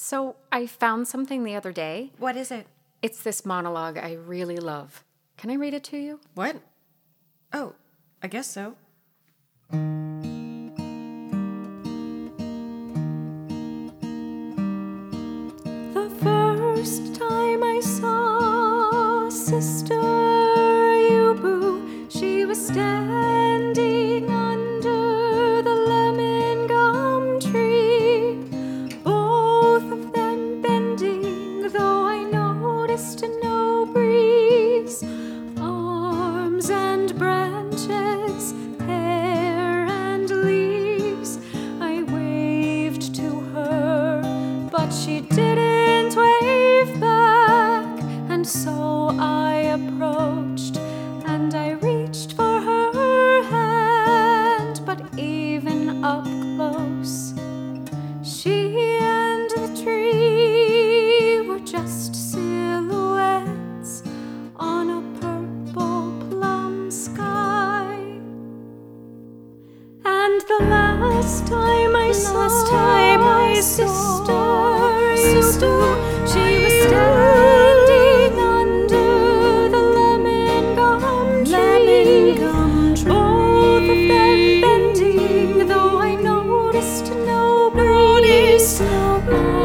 So I found something the other day. What is it? It's this monologue I really love. Can I read it to you? What? Oh, I guess so. The first time I saw Sister Yubu, she was standing under the lemon gum tree, both of them bending, though I noticed no breeze. Arms and branches, hair and leaves, I waved to her, but she didn't wave back, and so I approached and I reached for her hand, but even up close, she and the tree were just silhouettes on a purple plum sky. And the last time I saw Sister Yubu, she was standing under the lemon gum tree, both of them bending, though I noticed no breeze.